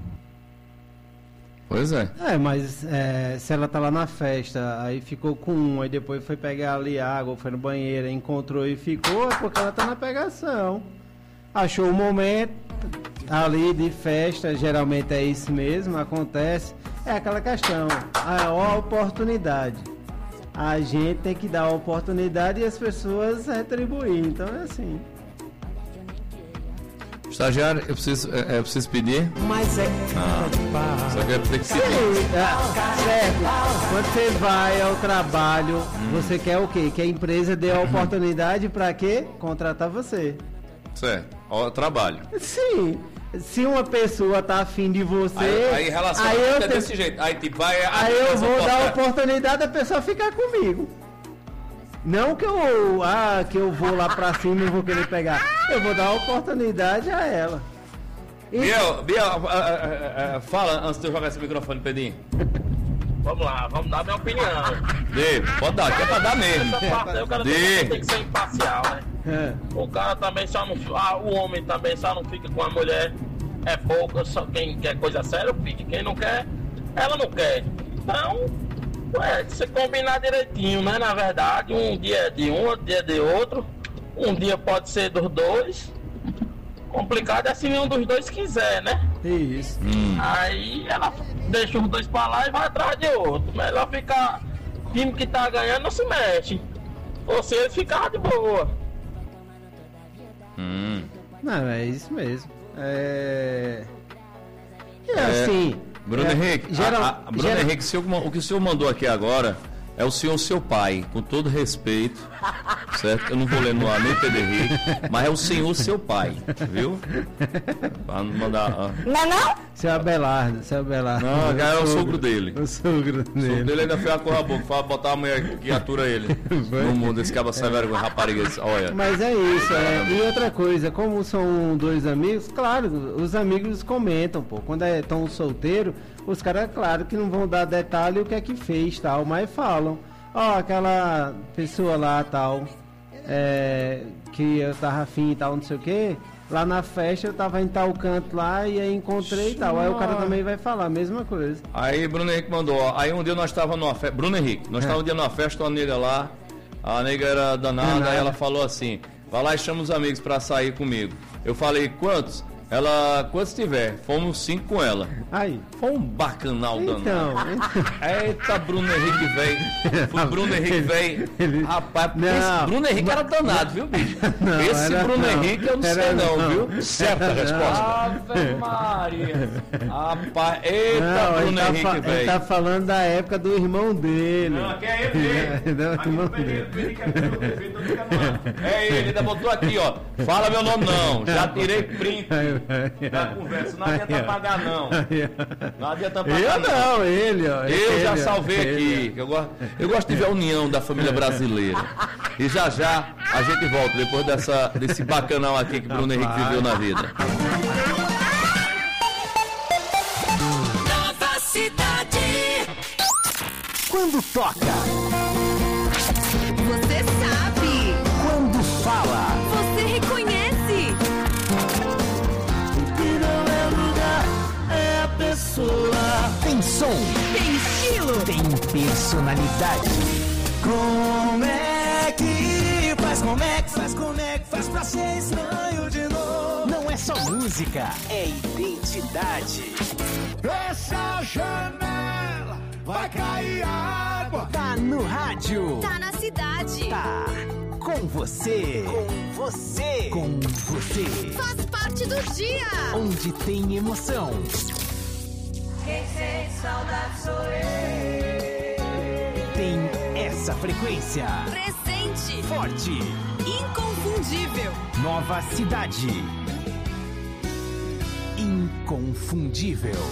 Pois é. Mas se ela tá lá na festa, aí ficou com um, aí depois foi pegar ali água, foi no banheiro, encontrou e ficou, é porque ela tá na pegação. Achou o momento ali de festa, geralmente é isso mesmo, acontece. É aquela questão, a oportunidade. A gente tem que dar a oportunidade e as pessoas retribuir, então é assim. Estagiário, eu preciso pedir. Mas é cara de pau. Só que eu tenho que pedir. Certo. Quando você vai ao trabalho, você quer o quê? Que a empresa dê a oportunidade para quê? Contratar você. Certo. Ao trabalho. Sim. Se uma pessoa tá afim de você, aí relacionamento é desse jeito. Aí tipo, aí eu vou dar a oportunidade da pessoa ficar comigo. Não que eu vou lá pra cima e vou querer pegar. Eu vou dar a oportunidade a ela. Biel, fala antes de eu jogar esse microfone, Pedrinho. Vamos lá, vamos dar minha opinião. Pode dar, que é pra dar mesmo. O cara tem que ser imparcial, né? O cara também só não. O homem também só não fica com a mulher. É pouco, só quem quer coisa séria fica. Quem não quer, ela não quer. Então, você combinar direitinho, né? Na verdade, um dia é de um, outro dia é de outro. Um dia pode ser dos dois. Complicado é se nenhum dos dois quiser, né? Isso. Aí ela deixa os dois pra lá e vai atrás de outro. Melhor ficar. Time que tá ganhando não se mexe. Ou se ele ficar de boa. Não, é isso mesmo. Assim. Bruno Henrique, Henrique, o que o senhor mandou aqui agora é o senhor seu pai, com todo respeito, certo? Eu não vou ler no ar nem Pedro Henrique, mas é o senhor seu pai, viu? Pra não mandar. Não? Seu Abelardo. Não, já é o sogro dele. O sogro dele. O sogro dele ainda fez a cor a boca, fala botar a mulher que atura ele no mundo, esse caba sai vergonha, rapariga, olha. Mas é isso, e outra coisa, como são dois amigos, claro, os amigos comentam, pô, quando estão solteiros, os caras, claro, que não vão dar detalhe o que é que fez, tal, mas falam, aquela pessoa lá, tal, que eu tava afim e tal, não sei o que, lá na festa eu tava em tal canto lá e aí encontrei e tal, aí o cara também vai falar a mesma coisa. Aí Bruno Henrique mandou, aí um dia nós tava numa festa, Bruno Henrique, nós tava um dia numa festa, uma nega lá, a nega era danada, aí ela falou assim, vai lá e chama os amigos pra sair comigo. Eu falei, quantos? Ela, quantos tiver, fomos 5 com ela. Aí. Foi um bacanal danado. Então. Eita, Bruno Henrique veio. Bruno Henrique veio. Rapaz, esse Bruno Henrique era danado, viu, bicho? Esse Bruno Henrique eu não sei não, viu? Certa resposta. Ave Maria. Rapaz, eita, Bruno Henrique veio. Ele tá falando da época do irmão dele. Não, que é ele. Do irmão dele. É ele, ainda botou aqui, ó. Fala meu nome não, já tirei print. Da conversa, não adianta pagar não. Não adianta pagar não. Ele, ó. Eu já salvei aqui. Eu gosto de ver a união da família brasileira. E já a gente volta depois desse bacanal aqui que Bruno Henrique viveu na vida. Nova Cidade. Quando toca, Você sabe. quando fala, Você reconhece. Que não é lugar, é a pessoa. tem som, Tem estilo. tem personalidade. Como é que faz? Como é que faz? Como é que faz pra ser estranho de novo? Não é só música, é identidade. Fecha a janela, vai cair água. Tá no rádio, Tá na cidade. tá com você, com você. Faz parte do dia. Onde tem emoção, Quem sente saudade sou eu. tem essa frequência. Presente. Forte, Inconfundível. Nova Cidade. Inconfundível.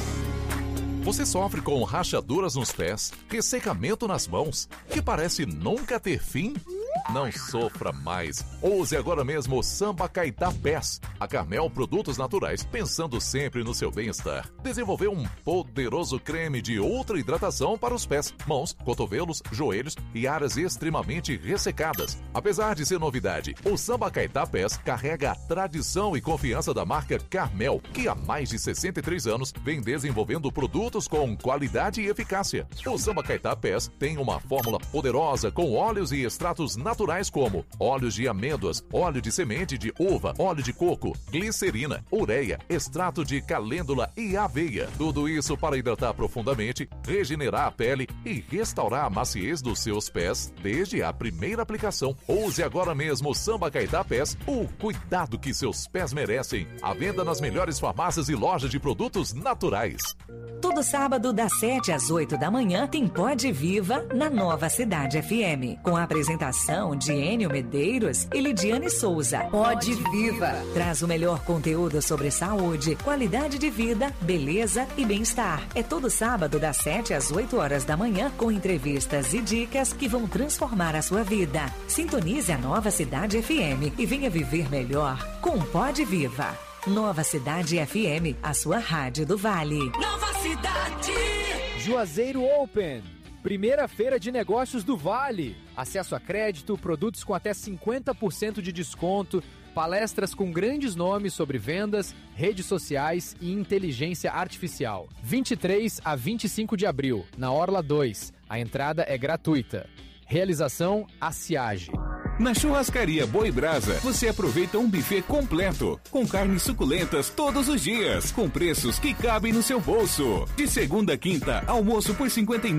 Você sofre com rachaduras nos pés, ressecamento nas mãos, que parece nunca ter fim? Não sofra mais. Ouse agora mesmo o Samba Caetá Pés. A Carmel Produtos Naturais, pensando sempre no seu bem-estar, desenvolveu um poderoso creme de ultra hidratação para os pés, mãos, cotovelos, joelhos e áreas extremamente ressecadas. Apesar de ser novidade, o Samba Caetá Pés carrega a tradição e confiança da marca Carmel, que há mais de 63 anos vem desenvolvendo produtos com qualidade e eficácia. O Samba Caetá Pés tem uma fórmula poderosa com óleos e extratos naturais como óleos de amêndoas, óleo de semente de uva, óleo de coco, glicerina, ureia, extrato de calêndula e aveia. Tudo isso para hidratar profundamente, regenerar a pele e restaurar a maciez dos seus pés desde a primeira aplicação. Use agora mesmo o Samba Caetá Pés, o cuidado que seus pés merecem. À venda nas melhores farmácias e lojas de produtos naturais. Todo sábado, das 7 às 8 da manhã, tem Pode Viva na Nova Cidade FM, com a apresentação de Enio Medeiros e Lidiane Souza. Pode Viva traz o melhor conteúdo sobre saúde, qualidade de vida, beleza e bem-estar. É todo sábado, das 7 às 8 horas da manhã, com entrevistas e dicas que vão transformar a sua vida. Sintonize a Nova Cidade FM e venha viver melhor com Pode Viva. Nova Cidade FM, a sua rádio do Vale. Nova Cidade. Juazeiro Open, primeira feira de negócios do Vale. Acesso a crédito, produtos com até 50% de desconto, palestras com grandes nomes sobre vendas, redes sociais e inteligência artificial. 23 a 25 de abril, na Orla 2. A entrada é gratuita. Realização Aciage. Na Churrascaria Boi Brasa, você aproveita um buffet completo, com carnes suculentas todos os dias, com preços que cabem no seu bolso. De segunda a quinta, almoço por R$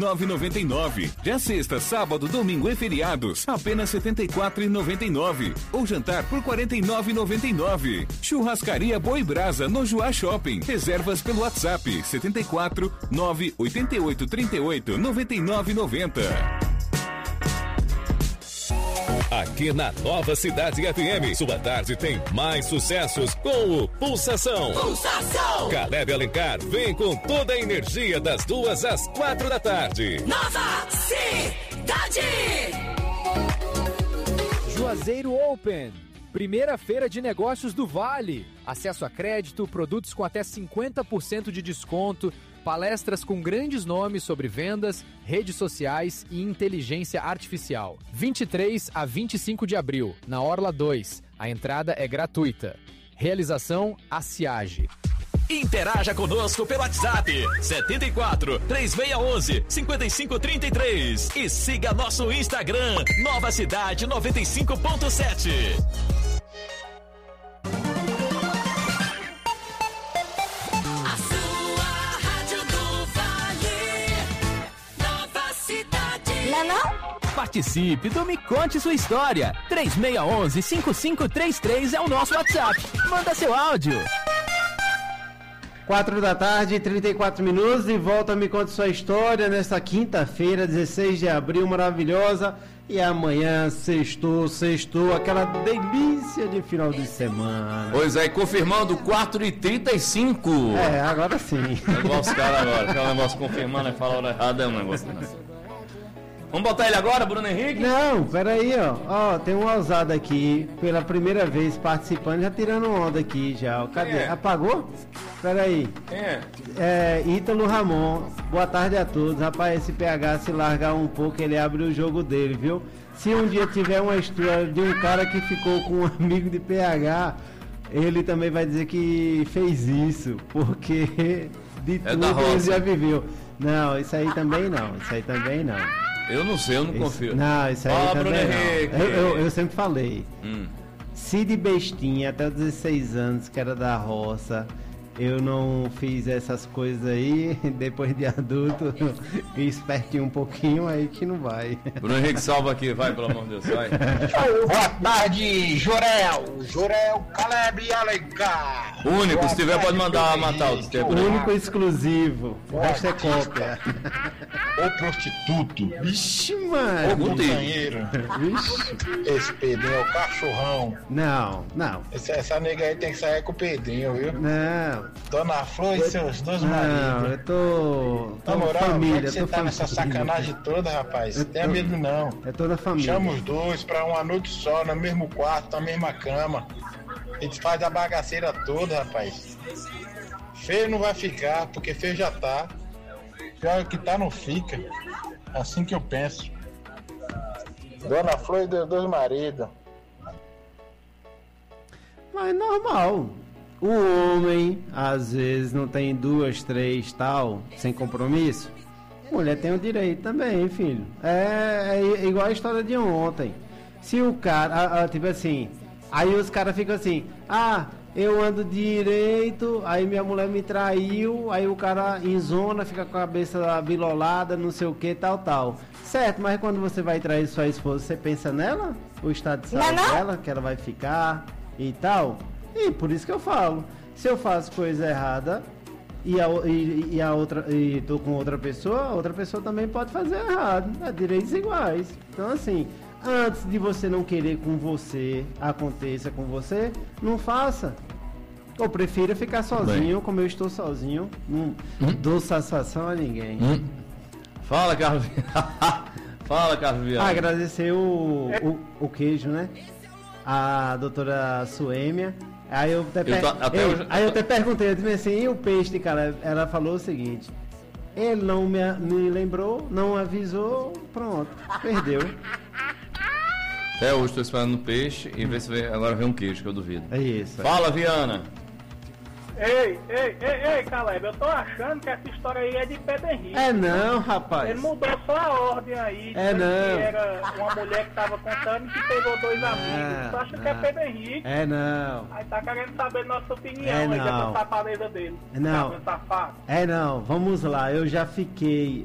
59,99. Já sexta, sábado, domingo e feriados, apenas R$ 74,99. Ou jantar por R$ 49,99. Churrascaria Boi Brasa, no Joá Shopping. Reservas pelo WhatsApp 74 988 38 99,90. Aqui na Nova Cidade FM, sua tarde tem mais sucessos com o Pulsação. Pulsação. Caleb Alencar vem com toda a energia das 2 às 4 da tarde. Nova Cidade. Juazeiro Open, primeira feira de negócios do Vale. Acesso a crédito, produtos com até 50% de desconto, palestras com grandes nomes sobre vendas, redes sociais e inteligência artificial. 23 a 25 de abril, na Orla 2. A entrada é gratuita. Realização Aciage. Interaja conosco pelo WhatsApp 74 3611 5533 e siga nosso Instagram Nova Cidade 95.7. Participe do Me Conte Sua História. 3611-5533 é o nosso WhatsApp. Manda seu áudio. 4 da tarde, 34 minutos, e volta a Me Conte Sua História nesta quinta-feira, 16 de abril, maravilhosa. E amanhã, sextou, aquela delícia de final de semana. Pois é, confirmando 4h35. É, agora sim. Igual os caras agora, que é o negócio confirmando e fala hora errada, é um negócio. Vamos botar ele agora, Bruno Henrique? Não, peraí, ó. Ó, tem um ousado aqui, pela primeira vez participando, já tirando onda aqui já. Cadê? Quem é? Apagou? Peraí. Quem é? É, Ítalo Ramon. Boa tarde a todos. Rapaz, esse PH se largar um pouco, ele abre o jogo dele, viu? Se um dia tiver uma história de um cara que ficou com um amigo de PH, ele também vai dizer que fez isso, porque de tudo ele já viveu. Não, isso aí também não. Isso aí também não. Eu não sei, eu não confio. Não, isso aí também Bruno Henrique. não. Eu sempre falei. Cid Bestinha, até os 16 anos, que era da roça. Eu não fiz essas coisas aí, depois de adulto, e espertinho um pouquinho, aí que não vai. Bruno Henrique, salva aqui, vai, pelo amor de Deus, vai. Boa tarde, Jorel, Caleb e Alencar. Único, se tiver pode mandar matar o tempo. Único exclusivo, o resto é cópia. Ô prostituto. Vixe, mano. Ô companheiro. Vixe. Esse Pedrinho é o cachorrão. Não. Essa nega aí tem que sair com o Pedrinho, viu? Não. Dona Flor e seus dois maridos. Não, eu tô Na moral, família, você tá nessa sacanagem toda, rapaz. Não tenha medo não. É toda a família. Chama os dois pra uma noite só, no mesmo quarto, na mesma cama. A gente faz a bagaceira toda, rapaz. Feio não vai ficar, porque feio já tá. Pior que tá, não fica. Assim que eu penso. Dona Flor e dois maridos. Mas normal. O homem, às vezes, não tem 2, 3, tal, sem compromisso. A mulher tem o direito também, filho. É igual a história de ontem. Se o cara, tipo assim, aí os caras ficam assim, eu ando direito, aí minha mulher me traiu, aí o cara em zona, fica com a cabeça bilolada, não sei o que, tal. Certo, mas quando você vai trair sua esposa, você pensa nela? O estado de saúde dela, que ela vai ficar e tal? E por isso que eu falo, se eu faço coisa errada e tô com outra pessoa também pode fazer errado. É direitos iguais. Então assim, antes de você não querer com você, aconteça com você, não faça. Ou prefira ficar sozinho, como eu estou sozinho, não dou satisfação a ninguém. Fala, Carlos. Fala, Carlos Viana. Agradecer o queijo, né? A doutora Suêmia. Aí eu até perguntei, eu disse assim, e o peixe, cara? Ela falou o seguinte: ele não me lembrou, não avisou, pronto, perdeu. Até hoje estou esperando no peixe e ver se agora vem um queijo, que eu duvido. É isso. Fala, Viana. Ei, Caleb, eu tô achando que essa história aí é de Pedro Henrique. É não, rapaz. Ele mudou só a ordem aí. É não. Que era uma mulher que tava contando e que pegou 2 amigos. Tu acha que é Pedro Henrique? É não. Aí tá querendo saber nossa opinião É aí não. dessa safadeza dele. Não. Safado. É não, vamos lá. Eu já fiquei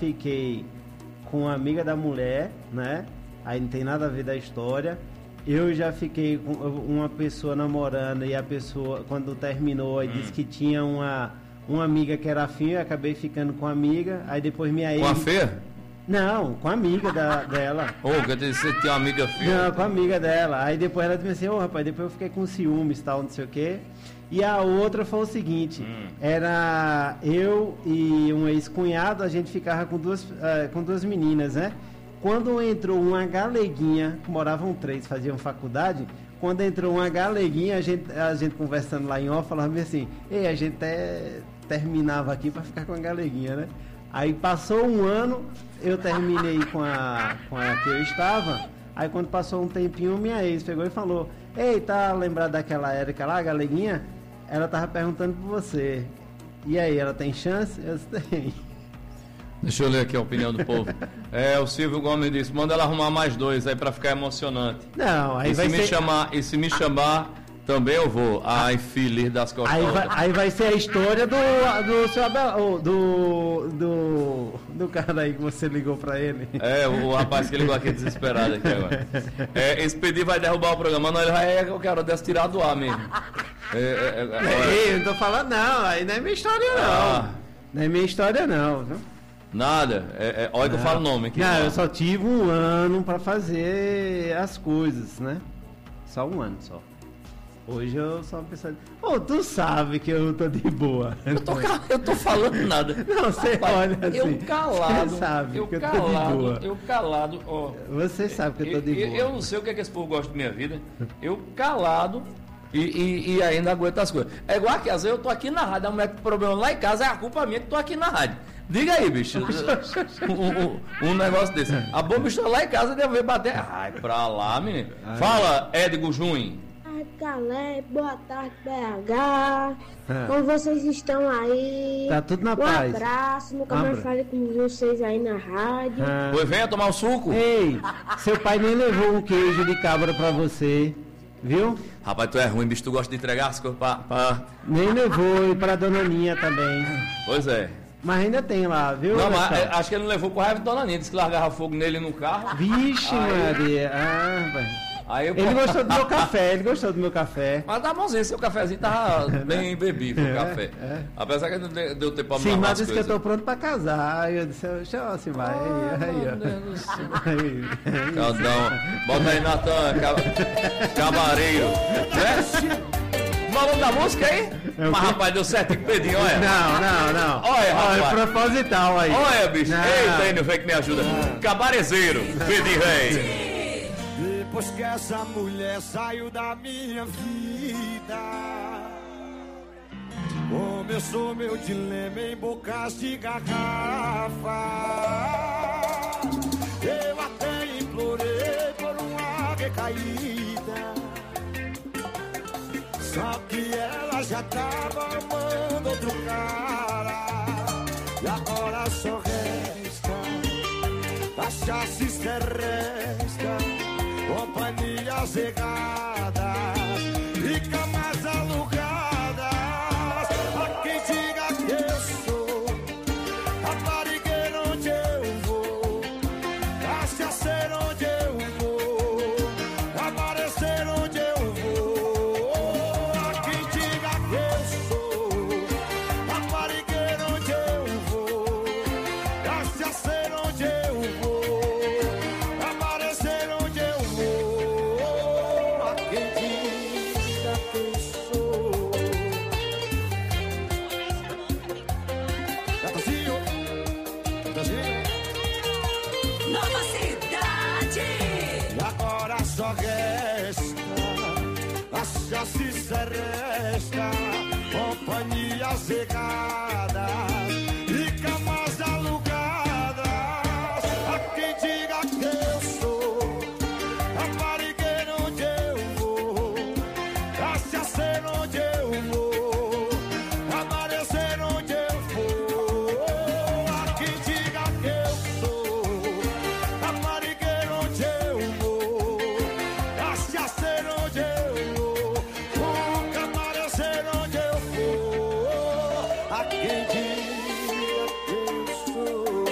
com uma amiga da mulher, né? Aí não tem nada a ver da história. Eu já fiquei com uma pessoa namorando e a pessoa, quando terminou, aí disse que tinha uma amiga que era afim, eu acabei ficando com a amiga, aí depois minha ex... Com a Fê? Não, com a amiga dela. Quer dizer, você tem uma amiga feia? Não, com a amiga dela. Aí depois ela disse assim, rapaz, depois eu fiquei com ciúmes e tal, não sei o quê. E a outra foi o seguinte, era eu e um ex-cunhado, a gente ficava com duas meninas, né? Quando entrou uma galeguinha, que moravam 3, faziam faculdade, quando entrou uma galeguinha, a gente conversando lá em off, falava assim, a gente até terminava aqui para ficar com a galeguinha, né? Aí passou um ano, eu terminei com a que eu estava, aí quando passou um tempinho, minha ex pegou e falou, tá lembrado daquela Érica lá, a galeguinha? Ela tava perguntando por você. E aí, ela tem chance? Eu disse, tem. Deixa eu ler aqui a opinião do povo. O Silvio Gomes disse, manda ela arrumar mais 2 aí pra ficar emocionante. Não, aí vai ser... E se me chamar, também eu vou. Ai, filho das costas. Aí vai ser a história do seu Abel, do cara aí que você ligou pra ele. O rapaz que ligou aqui desesperado aqui agora. Esse pedido vai derrubar o programa. Não, ele vai, eu quero desse tirar do ar mesmo. Eu não tô falando não, aí não é minha história não. Não é minha história não, viu? Nada, olha que eu falo o nome aqui. Não, eu só tive 1 ano pra fazer as coisas, né? Só 1 ano só. Hoje eu sou uma pessoa... tu sabe que eu tô de boa. Eu tô falando nada. Não, você olha assim. Eu calado. Você sabe eu que eu calado, tô de boa. Eu calado, ó. Você sabe que eu tô de boa. Eu não sei o que é que esse povo gosta da minha vida. Eu calado e ainda aguento as coisas. É igual que às vezes eu tô aqui na rádio, a mulher com problema lá em casa, é a culpa minha que tô aqui na rádio. Diga aí, bicho. um negócio desse. A bomba está lá em casa, deve ver bater. Ai, pra lá, menino. Fala, Edgo Jun. Caleb, boa tarde, BH. Como vocês estão aí? Tá tudo na paz. Um abraço, nunca mais falei com vocês aí na rádio. Pois venha tomar um suco. Ei, seu pai nem levou um queijo de cabra pra você, viu? Rapaz, tu é ruim, bicho, tu gosta de entregar as coisas pra... Nem levou, e pra dona Ninha também. Pois é. Mas ainda tem lá, viu? Não, mas acho que ele não levou por raiva de dona Ninha, disse que largava fogo nele no carro. Vixe, Maria. Ele gostou do meu café, Mas tá bonzinho, seu cafezinho tava bem bebido, o café. Apesar que não deu tempo pra me Sim, lavar mas as disse coisas. que eu tô pronto pra casar. Aí eu disse, assim vai. Caldão. Bota aí, Natan, cabareiro. O nome da música aí? Mas rapaz, deu certo com o Pedrinho, olha. Não. Olha, rapaz. É proposital aí. Olha, bicho. Eita, Enio, vem que me ajuda. Cabarezeiro, Pedrinho, rei. Depois que essa mulher saiu da minha vida, começou meu dilema em bocas de garrafa. Eu até implorei por uma recaída, só que ela já tava amando outro cara. E agora só resta cachaça e seresta, companhias erradas e camas alugadas. Há quem diga que eu sou raparigueiro onde eu vou, cachaceiro onde eu vou, aparecer onde eu vou. Há quem diga que eu sou raparigueiro onde eu vou, cachaceiro onde eu vou, aparecer onde eu vou. Há quem diga que eu sou Natanzinho. Nova Cidade. E agora só resta cachaça e seresta, companhias erradas e camas alugadas. Há quem diga que eu sou raparigueiro onde eu vou, cachaceiro onde eu vou, aparecer onde eu for. Há quem diga que eu sou raparigueiro onde eu vou, cachaceiro onde eu vou, nunca aparecer onde eu for. Há quem diga que eu sou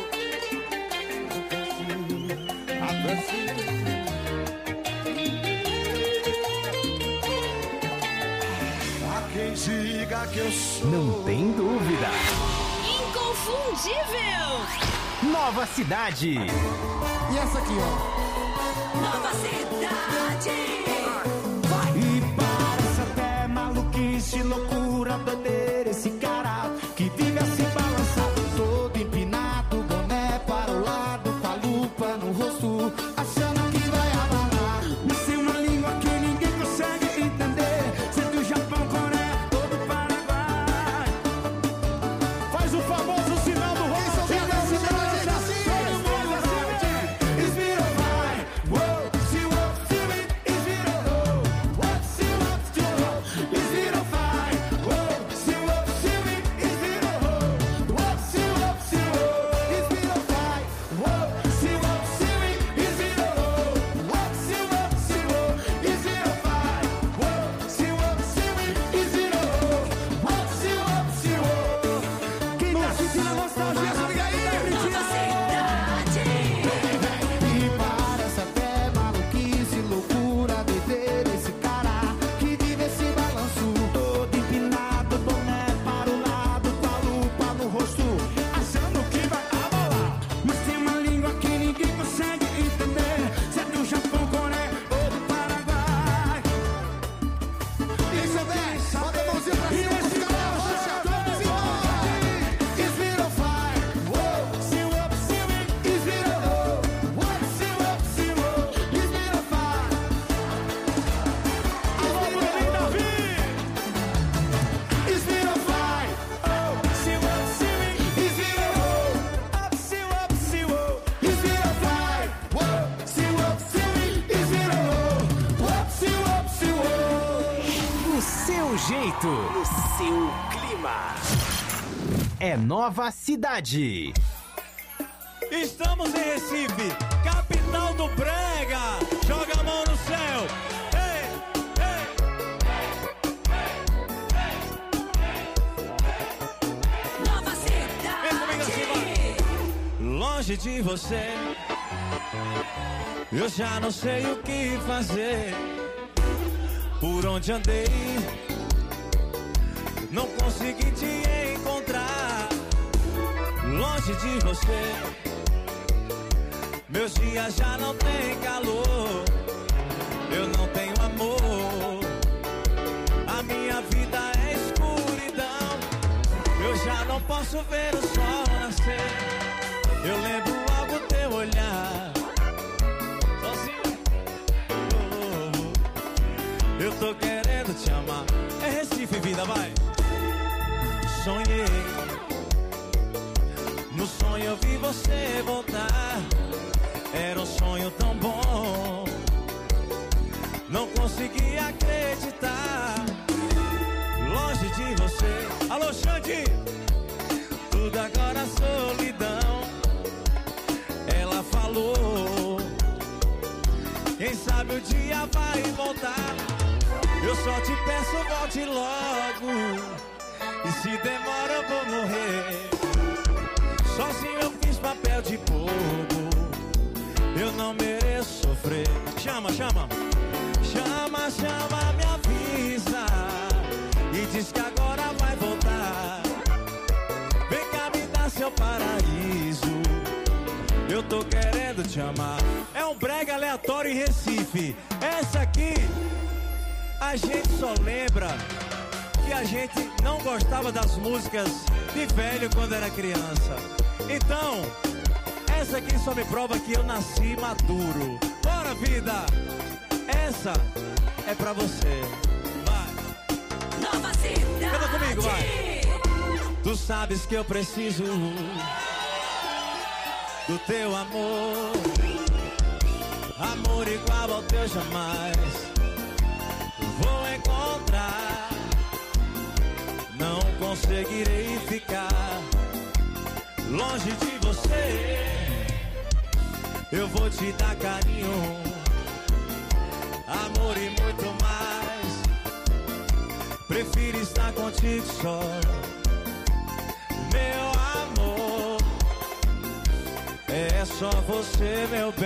há quem diga que eu sou. Não tem dúvida. Inconfundível. Nova Cidade. E essa aqui, ó. Nova Cidade. E parece até maluquice, loucura, doideira, esse cara que vive assim balançado, todo empinado, boné para o lado, com a lupa no rosto, achando que vai abalar. Mas tem uma língua que ninguém consegue entender, sendo o Japão, Coreia, todo o Paraguai. Faz o famoso sinal do rosto. Todo mundo assim. Inspira, vai. Whoa, see what, see it. Inspira, jeito, no seu clima. É Nova Cidade. Estamos em Recife, capital do brega. Joga a mão no céu. Ei, Nova Cidade. Vem comigo assim, vai. Longe de você, eu já não sei o que fazer. Por onde andei, não consegui te encontrar. Longe de você, meus dias já não têm calor. Eu não tenho amor, a minha vida é escuridão. Eu já não posso ver o sol nascer. Eu lembro logo teu olhar. Sozinho, eu tô querendo te amar. É Recife, vida, vai. Sonhei, no sonho eu vi você voltar. Era um sonho tão bom, não consegui acreditar. Longe de você. Alô, Xande. Tudo agora solidão. Ela falou, quem sabe o dia vai voltar. Eu só te peço, volte logo. E se demora eu vou morrer. Sozinho eu fiz papel de bobo. Eu não mereço sofrer. Chama, chama. Chama, chama, me avisa. E diz que agora vai voltar. Vem cá, me dá seu paraíso. Eu tô querendo te amar. É um brega aleatório em Recife. Essa aqui a gente só lembra que a gente não gostava das músicas de velho quando era criança. Então, essa aqui só me prova que eu nasci maduro. Bora, vida! Essa é pra você. Vai! Nova Cidade. Canta comigo, vai! Tu sabes que eu preciso do teu amor. Amor igual ao teu jamais vou encontrar. Não conseguirei ficar longe de você. Eu vou te dar carinho, amor e muito mais. Prefiro estar contigo só, meu amor. É só você, meu bem.